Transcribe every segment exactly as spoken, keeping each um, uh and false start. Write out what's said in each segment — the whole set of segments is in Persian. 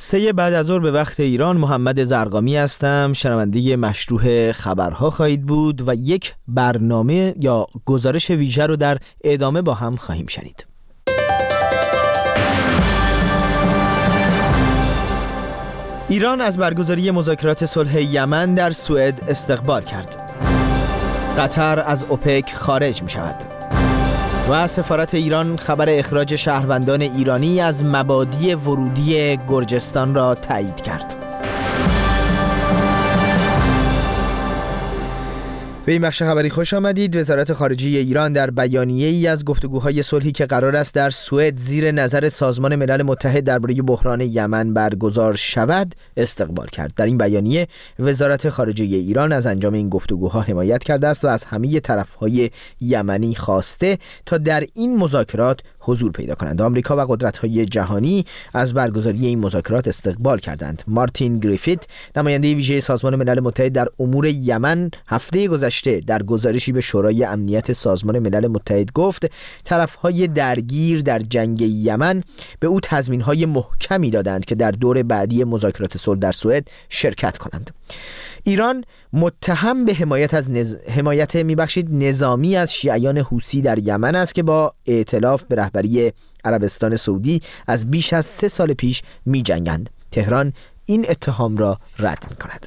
سه بعد از ظهر به وقت ایران، محمد زرقامی هستم. شنونده مشروع خبرها خواهید بود و یک برنامه یا گزارش ویژه رو در ادامه با هم خواهیم شنید. ایران از برگزاری مذاکرات صلح یمن در سوئد استقبال کرد. قطر از اوپک خارج می شود و سفارت ایران خبر اخراج شهروندان ایرانی از مبادی ورودی گرجستان را تایید کرد. به این بخش خبری خوش آمدید. وزارت خارجه ایران در بیانیه‌ای از گفتگوهای صلحی که قرار است در سوئد زیر نظر سازمان ملل متحد درباره بحران یمن برگزار شود استقبال کرد. در این بیانیه وزارت خارجه ایران از انجام این گفتگوها حمایت کرده است و از همه طرف‌های یمنی خواسته تا در این مذاکرات حضور پیدا کنند. آمریکا و قدرت‌های جهانی از برگزاری این مذاکرات استقبال کردند. مارتین گریفیت، نماینده ویژه سازمان ملل متحد در امور یمن، هفته گذشته در گزارشی به شورای امنیت سازمان ملل متحد گفت طرف‌های درگیر در جنگ یمن به او تضمین‌های محکمی دادند که در دور بعدی مذاکرات صلح در سوئد شرکت کنند. ایران متهم به حمایت از نز... حمایت میبخشید نظامی از شیعیان حوثی در یمن است که با ائتلاف به رهبری عربستان سعودی از بیش از سه سال پیش می جنگند. تهران این اتهام را رد می کند.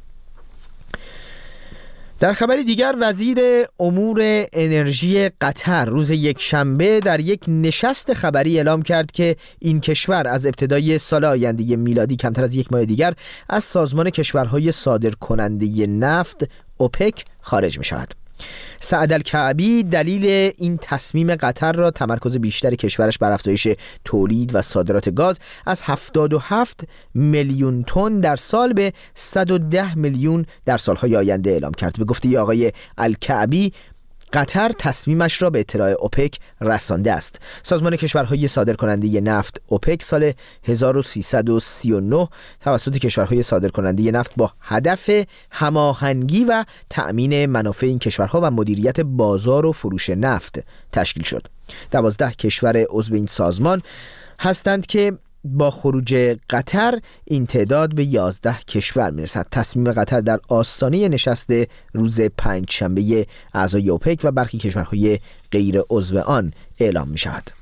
در خبری دیگر، وزیر امور انرژی قطر روز یک شنبه در یک نشست خبری اعلام کرد که این کشور از ابتدای سال آینده میلادی کمتر از یک ماه دیگر از سازمان کشورهای صادرکننده نفت اوپک خارج می شود. سعد الکعبی دلیل این تصمیم قطر را تمرکز بیشتر کشورش بر افزایش تولید و صادرات گاز از هفتاد و هفت میلیون تن در سال به صد و ده میلیون در سالهای آینده اعلام کرد. به گفته آقای الکعبی، قطر تصمیمش را به اطلاع اوپک رسانده است. سازمان کشورهای صادرکننده نفت اوپک سال هزار و سیصد و سی و نه توسط کشورهای صادرکننده نفت با هدف هماهنگی و تأمین منافع این کشورها و مدیریت بازار و فروش نفت تشکیل شد. دوازده کشور عضو این سازمان هستند که با خروج قطر این تعداد به یازده کشور میرسد. تصمیم قطر در آستانه نشست روز پنجشنبه اعضای اوپک و برخی کشورهای غیر عضو آن اعلام می شود.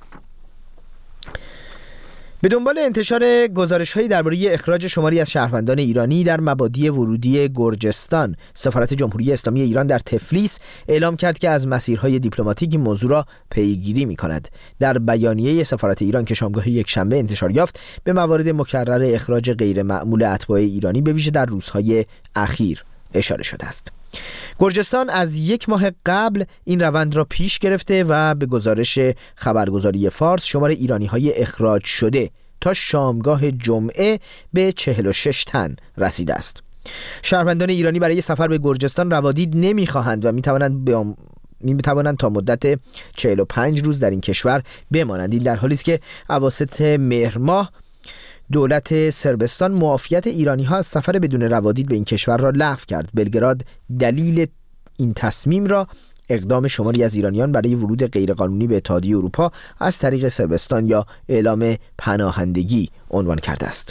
به دنبال انتشار گزارش‌هایی درباره اخراج شماری از شهروندان ایرانی در مبادی ورودی گرجستان، سفارت جمهوری اسلامی ایران در تفلیس اعلام کرد که از مسیرهای دیپلماتیک این موضوع را پیگیری می‌کند. در بیانیه سفارت ایران که شامگاه یک شنبه انتشار یافت، به موارد مکرر اخراج غیر معمول اتباع ایرانی به ویژه در روزهای اخیر اشاره شده است. گرجستان از یک ماه قبل این روند را پیش گرفته و به گزارش خبرگزاری فارس شمار ایرانی‌های اخراج شده تا شامگاه جمعه به چهل و شش تن رسیده است. شهروندان ایرانی برای سفر به گرجستان روادید نمی‌خواهند و می‌توانند به می‌توانند تا مدت چهل و پنج روز در این کشور بمانند. این در حالی است که اواسط مهر ماه دولت صربستان معافیت ایرانی‌ها از سفر بدون روادید به این کشور را لغو کرد. بلگراد دلیل این تصمیم را اقدام شماری از ایرانیان برای ورود غیرقانونی به اتحادیه اروپا از طریق صربستان یا اعلام پناهندگی عنوان کرده است.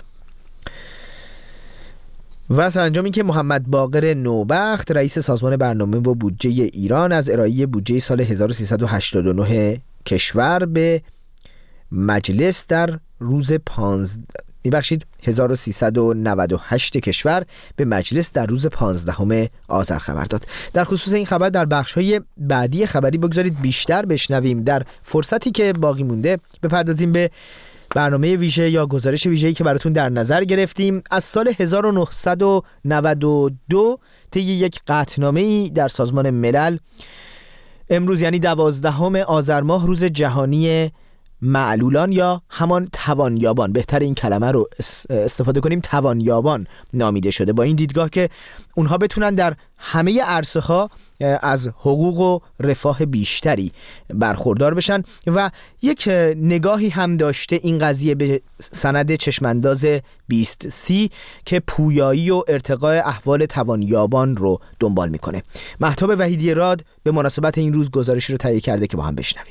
و سرانجام این که محمد باقر نوبخت، رئیس سازمان برنامه و بودجه ایران، از ارائه بودجه سال هزار و سیصد و هشتاد و نه کشور به مجلس در روز پانزده میبخشید هزار و سیصد و نود و هشت کشور به مجلس در روز پانزدهم آذر خبر داد. در خصوص این خبر در بخش‌های بعدی خبری بگذارید بیشتر بشنویم. در فرصتی که باقی مونده بپردازیم به برنامه ویژه یا گزارش ویژه‌ای که براتون در نظر گرفتیم. از سال هزار و نهصد و نود و دو طی یک قطعنامه‌ای در سازمان ملل، امروز یعنی دوازدهم آذر ماه روز جهانی معلولان یا همان توانیابان، بهتر این کلمه رو استفاده کنیم، توانیابان نامیده شده، با این دیدگاه که اونها بتونن در همه عرصه ها از حقوق و رفاه بیشتری برخوردار بشن. و یک نگاهی هم داشته این قضیه به سند چشمانداز بیست سی که پویایی و ارتقاء احوال توانیابان رو دنبال میکنه. مهتاب وحیدی راد به مناسبت این روز گزارشی رو تهیه کرده که با هم بشنویم.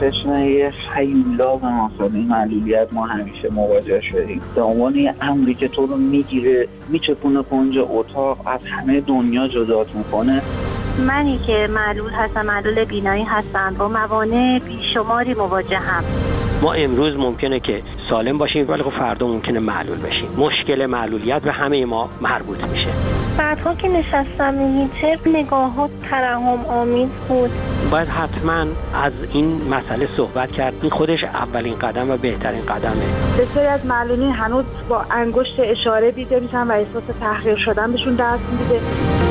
تشنه هیولا و مسئله معلولیت ما همیشه مواجه شدیم. به عنوان یه امری که تو رو میگیره میچپونه کنج اتاق، از همه دنیا جدات میکنه. منی که معلول هستم، معلول بینایی هستم، با موانع بیشماری مواجهم. ما امروز ممکنه که سالم باشیم ولی خب فردا ممکنه معلول بشیم. مشکل معلولیت به همه ما مربوط میشه. بعدها که نشستم ویلچر نگاهات ترحم آمیز بود. باید حتما از این مسئله صحبت کرد. این خودش اولین قدم و بهترین قدمه. بسیاری از معلولین هنوز با انگشت اشاره دیده میشن و احساس تحقیر شدن بهشون دست میده.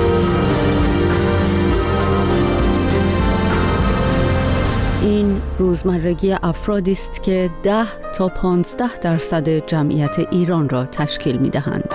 این روزمرگی افرادی است که ده تا پانزده درصد جمعیت ایران را تشکیل می‌دهند.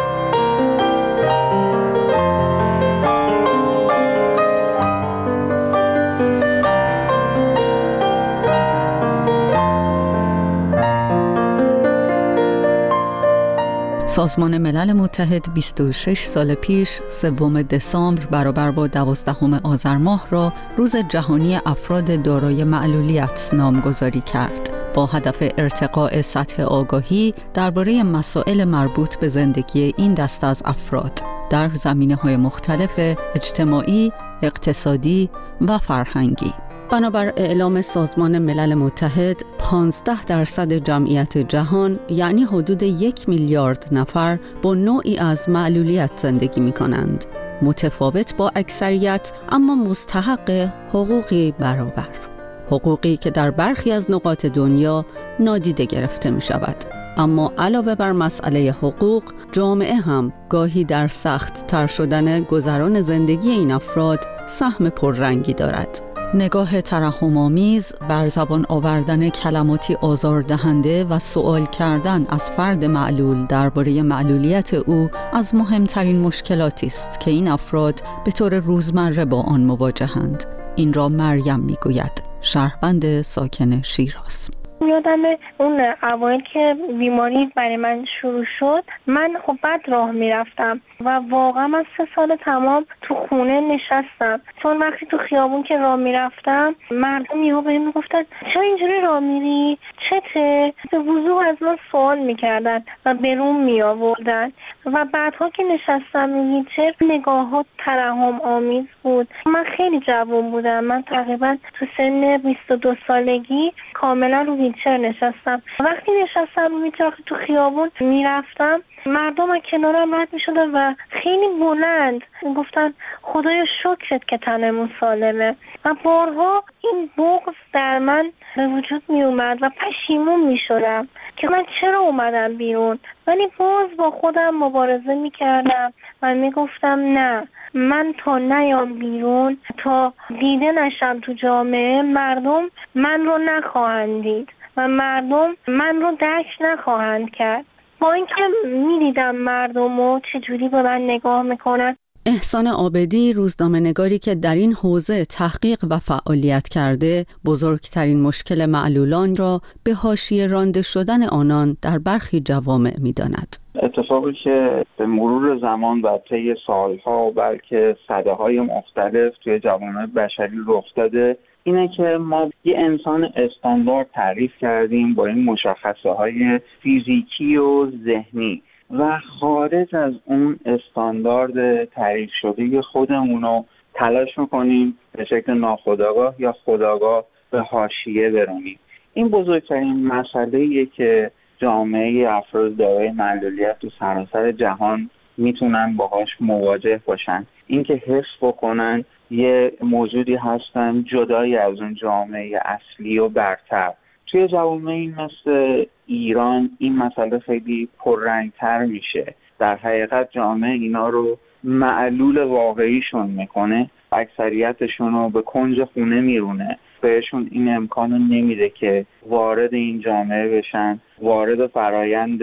سازمان ملل متحد بیست و شش سال پیش سوم دسامبر برابر با دوازدهم آذر ماه را روز جهانی افراد دارای معلولیت نامگذاری کرد با هدف ارتقاء سطح آگاهی درباره مسائل مربوط به زندگی این دسته از افراد در زمینه‌های مختلف اجتماعی، اقتصادی و فرهنگی. بنابر اعلام سازمان ملل متحد، پانزده درصد جمعیت جهان یعنی حدود یک میلیارد نفر با نوعی از معلولیت زندگی می کنند. متفاوت با اکثریت اما مستحق حقوقی برابر. حقوقی که در برخی از نقاط دنیا نادیده گرفته می شود. اما علاوه بر مسئله حقوق، جامعه هم گاهی در سخت تر شدن گذران زندگی این افراد سهم پررنگی دارد. نگاه ترحم‌آمیز، بر زبان آوردن کلماتی آزاردهنده و سوال کردن از فرد معلول درباره معلولیت او از مهمترین مشکلاتی است که این افراد به طور روزمره با آن مواجهند. این را مریم میگوید، شهروند ساکن شیراز. یادم اون اوایل که بیماری برای من شروع شد، من خب بد راه میرفتم و واقعا من سه سال تمام تو خونه نشستم، چون وقتی تو خیابون که راه میرفتم مردم یهو بهم میگفتن چرا اینجوری راه میری، چته؟ به وضوح از من سوال میکردن و برون میآوردن. و بعدها که نشستم ویلچر نگاهات ترحم آمیز بود. من خیلی جوان بودم، من تقریبا تو سن بیست و دو سالگی کاملا رو ویلچر نشستم. وقتی نشستم رو ویلچر تو خیابون میرفتم، مردم از کنارم رد میشدن و خیلی بلند گفتن خدایا شکرت که تنمون سالمه. و بارها این بغض در من به وجود می اومد و پشیمون می شدم که من چرا اومدم بیرون، ولی باز با خودم مبارزه می کردم و می گفتم نه، من تا نیام بیرون، تا دیده نشم تو جامعه، مردم من رو نخواهند دید و مردم من رو درک نخواهند کرد. با اینکه می دیدم مردم رو چجوری به من نگاه میکنن. احسان عابدی، روزنامه‌نگاری که در این حوزه تحقیق و فعالیت کرده، بزرگترین مشکل معلولان را به حاشیه رانده شدن آنان در برخی جوامع می‌داند. اتفاقی که به مرور زمان و طی سالها و بلکه سده‌های مختلف توی جوامع بشری رخ داده اینه که ما یه انسان استاندارد تعریف کردیم با این مشخصه‌های فیزیکی و ذهنی و خارج از اون استاندارد تعریف شده خودمونو تلاش میکنیم به شکل ناخودآگاه یا خودآگاه به حاشیه برونیم. این بزرگترین مسئله‌ایه که جامعه افراد دارای معلولیت تو سراسر جهان میتونن باهاش مواجه باشن. اینکه حس بکنن یه موجودی هستن جدای از اون جامعه اصلی و برتر. توی جوامعی مثل ایران این مسئله خیلی پررنگ‌تر میشه. در حقیقت جامعه اینا رو معلول واقعیشون میکنه، اکثریتشون رو به کنج خونه میرونه، بهشون این امکانو نمیده که وارد این جامعه بشن، وارد فرایند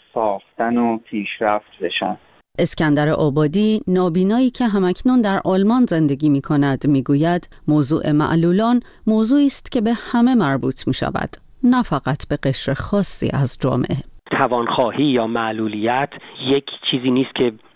ساختن و پیشرفت بشن. اسکندر آبادی، نابینایی که همکنون در آلمان زندگی می کند، می گوید موضوع معلولان موضوعی است که به همه مربوط می شود، نه فقط به قشر خاصی از جامعه. توانخواهی یا معلولیت یک چیزی نیست که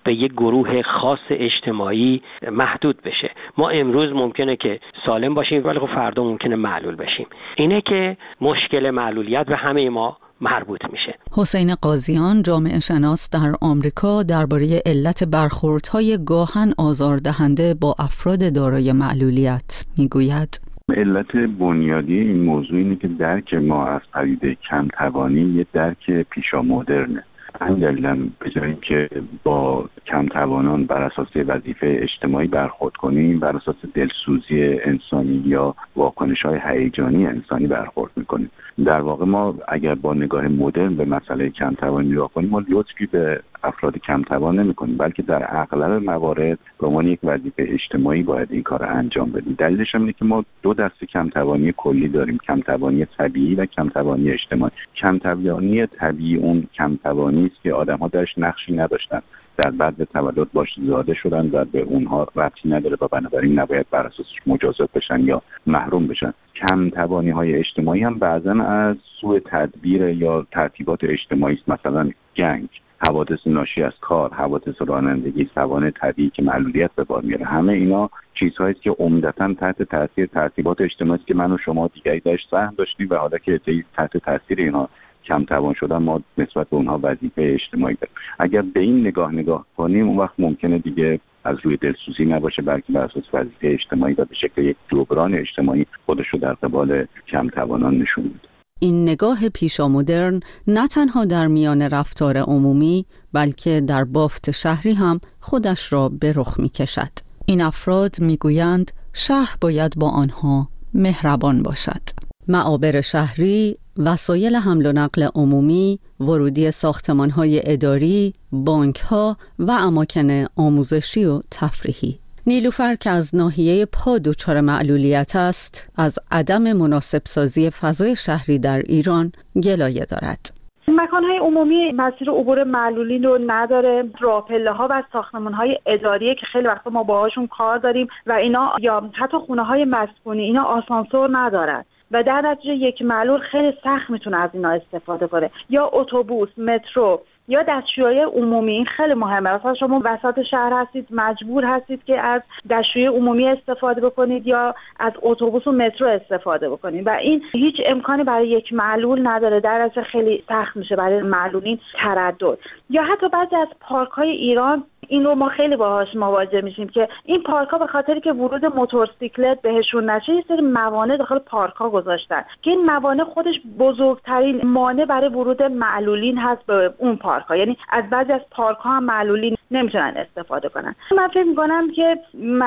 به یک گروه خاص اجتماعی محدود بشه. ما امروز ممکنه که سالم باشیم ولی خب فردا ممکنه معلول بشیم. اینه که مشکل معلولیت به همه ما مربوط میشه. حسین قاضیان، جامعه شناس در آمریکا، درباره علت برخوردهای گاهن آزاردهنده با افراد دارای معلولیت میگوید: علت بنیادی این موضوع اینه که درک ما از پدیده کم توانی یه درک پیشا مدرنه. همین دلیلم به جای اینکه با کم توانان بر اساس وظیفه اجتماعی برخورد کنیم، بر اساس دلسوزی انسانی یا واکنش‌های هیجانی انسانی برخورد میکنیم. در واقع ما اگر با نگاه مدرن به مسئله کم توانی نگاه کنیم، ما لطفی به افراد کم توان نمی‌کنیم، بلکه در اغلب موارد به عنوان یک وظیفه اجتماعی باید این کار رو انجام بدیم. دلیلش هم اینه که ما دو دسته کم توانی کلی داریم: کم توانی طبیعی و کم توانی اجتماعی. کم توانی طبیعی اون کم توانی است که آدم‌ها درش نقشی نداشتن، در بعد به تولد باش زاده شدن و به اونها ربطی نداره و بنابراین نباید بر اساسش مجازات بشن یا محروم بشن. کم توانی های اجتماعی هم بعضا از سوء تدبیر یا ترتیبات اجتماعی است، مثلا گنگ، حوادث ناشی از کار، حوادث رانندگی، سوانح طبیعی که معلولیت به بار میاره. همه اینا چیزهایی است که عمدتاً تحت تاثیر ترتیبات اجتماعی است که من و شما دیگری درش سهم داشتیم و حالا که تحت تاثیر اینا کم توان شدن، ما نسبت به اونها وظیفه اجتماعی داریم. اگر به این نگاه نگاه کنیم، اون وقت ممکنه دیگه از روی دلسوزی نباشه، بلکه بر اساس وظیفه اجتماعی و به شکل یک جبران اجتماعی خودش رو در قبال کم توانان نشون میده. این نگاه پیشا مدرن نه تنها در میان رفتار عمومی بلکه در بافت شهری هم خودش را به رخ می کشد. این افراد می گویند شهر باید با آنها مهربان باشد. معابر شهری، وسایل حمل و نقل عمومی، ورودی ساختمان‌های اداری، بانک‌ها و اماکن آموزشی و تفریحی. نیلوفر که از ناحیه پا دچار معلولیت است، از عدم مناسب سازی فضای شهری در ایران گلایه دارد. مکان‌های عمومی مسیر عبور معلولین رو نداره، راه‌پله‌ها و ساختمان‌های اداری که خیلی وقتا ما باهاشون کار داریم و اینا، یا حتی خونه‌های مسکونی، اینا آسانسور ندارن و در نتیجه یک معلول خیلی سخت میتونه از اینا استفاده کنه. یا اتوبوس، مترو یا دستشویی عمومی، این خیلی مهمه. مثلا شما وسط شهر هستید، مجبور هستید که از دستشویی عمومی استفاده بکنید یا از اتوبوس و مترو استفاده بکنید و این هیچ امکانی برای یک معلول نداره. در اصل خیلی سخت میشه برای معلولین تردد. یا حتی بعضی از پارک‌های ایران، این رو ما خیلی باهاش مواجه میشیم که این پارک‌ها به خاطری که ورود موتورسیکلت بهشون نشه، یه سری موانع داخل پارک‌ها گذاشتن که این موانع خودش بزرگترین مانع برای ورود معلولین هست به اون پارک‌ها. یعنی از بعضی از پارک‌ها هم معلولین نمیتونن استفاده کنن. من فکر می‌کنم که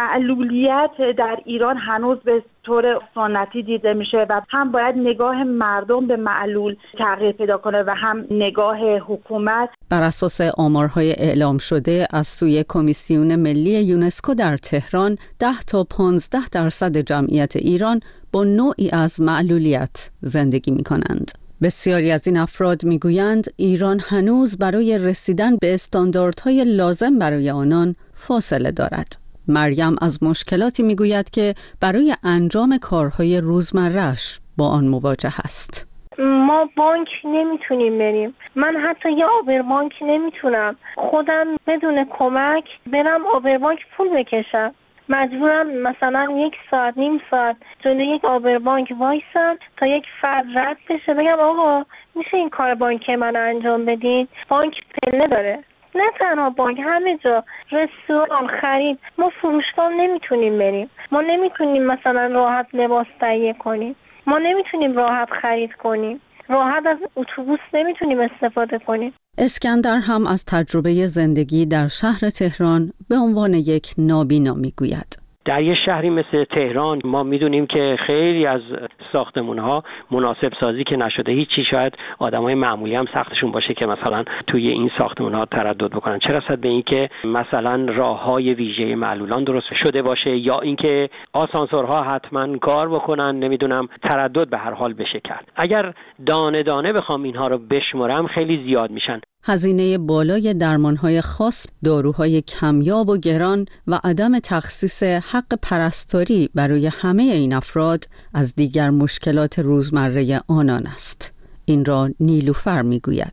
معلولیت در ایران هنوز به طور سنتی دیده میشه و هم باید نگاه مردم به معلول تغییر پیدا کنه و هم نگاه حکومت. بر اساس آمارهای اعلام شده از سوی کمیسیون ملی یونسکو در تهران، ده تا پانزده درصد جمعیت ایران با نوعی از معلولیت زندگی می کنند. بسیاری از این افراد می گویند ایران هنوز برای رسیدن به استانداردهای لازم برای آنان فاصله دارد. مریم از مشکلاتی می گوید که برای انجام کارهای روزمره‌اش با آن مواجه است. ما بانک نمیتونیم بریم. من حتی یه آبربانک نمیتونم خودم بدون کمک برم آبربانک پول بکشم. مجبورم مثلا یک ساعت نیم ساعت جلوی یک آبربانک وایسم تا یک فرد رد بشه، بگم آقا میشه این کار بانک من انجام بدین؟ بانک پله داره. نه تنها بانک، همه جا، رستوران، خرید. ما فروشگاه نمیتونیم بریم. ما نمیتونیم مثلا راحت لباس تهیه کنیم. ما نمیتونیم راحت خرید کنیم. راحت از اتوبوس نمیتونیم استفاده کنیم. اسکندر هم از تجربه زندگی در شهر تهران به عنوان یک نابینا میگوید. در یه شهری مثل تهران ما میدونیم که خیلی از ساختمان‌ها مناسب سازی که نشده، هیچی. شاید آدمای معمولی هم سختشون باشه که مثلا توی این ساختمان‌ها تردد بکنن، چه رسد به اینکه مثلا راه‌های ویژه معلولان درست شده باشه یا اینکه آسانسورها حتما کار بکنن، نمیدونم تردد به هر حال بشه کرد. اگر دانه دانه بخوام اینها رو بشمرم خیلی زیاد میشن. هزینه بالای درمانهای خاص، داروهای کمیاب و گران و عدم تخصیص حق پرستاری برای همه این افراد از دیگر مشکلات روزمره آنان است. این را نیلوفر میگوید.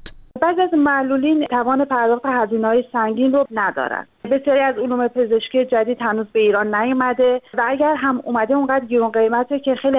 بعضی از معلولین توان پرداخت هزینه‌های سنگین رو ندارن. بسیاری از علوم پزشکی جدید هنوز به ایران نیومده و اگر هم اومده اونقدر گرون قیمته که خیلی